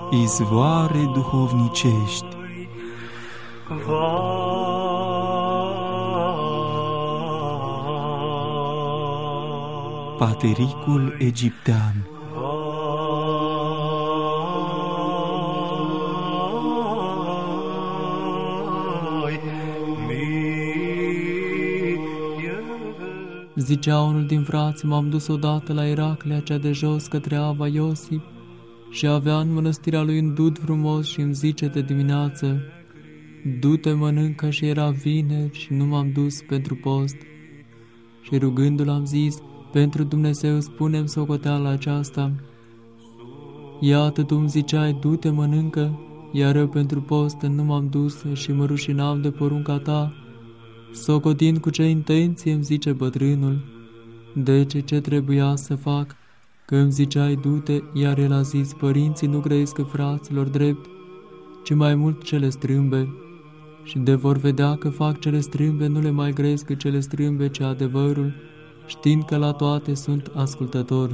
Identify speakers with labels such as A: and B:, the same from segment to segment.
A: izvoare duhovnicești. Patericul egiptean.
B: Zicea unul din frați, m-am dus odată la Iraklea cea de jos către Ava Iosif și avea în mănăstirea lui un dud frumos și îmi zice de dimineață: du-te, mănâncă, și era vineri și nu m-am dus pentru post. Și rugându-l am zis: pentru Dumnezeu spune-mi socoteala aceasta. Iată, tu îmi ziceai: du-te, mănâncă, iar eu pentru post nu m-am dus și mă rușinam de porunca ta. Socotind cu ce intenție, îmi zice bătrânul. Deci ce trebuia să fac? Că îmi ziceai: du-te, iar el a zis: părinții nu grăiesc fraților drept, ci mai mult cele strâmbe. Și de vor vedea că fac cele strâmbe, nu le mai grăiesc cele strâmbe, ci adevărul, știind că la toate sunt ascultători.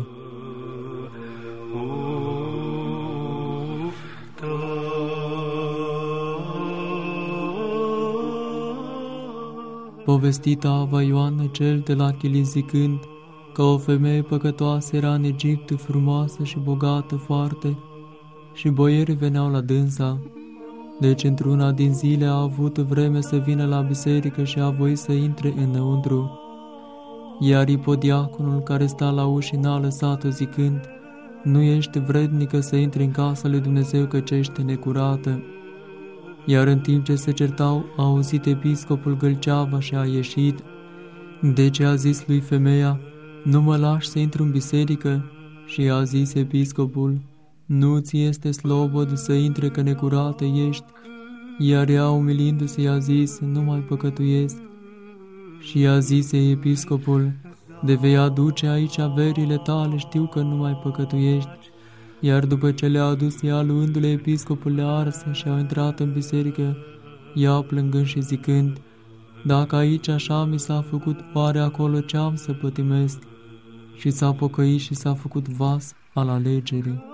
B: Povestit Ava Ioană cel de la Chili zicând că o femeie păcătoasă era în Egipt, frumoasă și bogată foarte, și boierii veneau la dânsa. Deci într-una din zile a avut vreme să vină la biserică și a voit să intre înăuntru. Iar ipodiaconul care sta la ușă n-a lăsat-o zicând: nu ești vrednică să intri în casa lui Dumnezeu, căci ești necurată. Iar în timp ce se certau, a auzit episcopul gâlceava și a ieșit. Deci a zis lui femeia: nu mă lași să intru în biserică? Și a zis episcopul: nu ți este slobod să intre, că necurată ești. Iar ea, umilindu-se, i-a zis: nu mai păcătuiesc. Și i-a zis episcopul: de vei aduce aici averile tale, știu că nu mai păcătuiești. Iar după ce le-a adus ea, luându-le, episcopul le-a ars și au intrat în biserică, ea plângând și zicând: dacă aici așa mi s-a făcut, oare acolo ce am să pătimesc? Și s-a pocăit și s-a făcut vas al alegerii.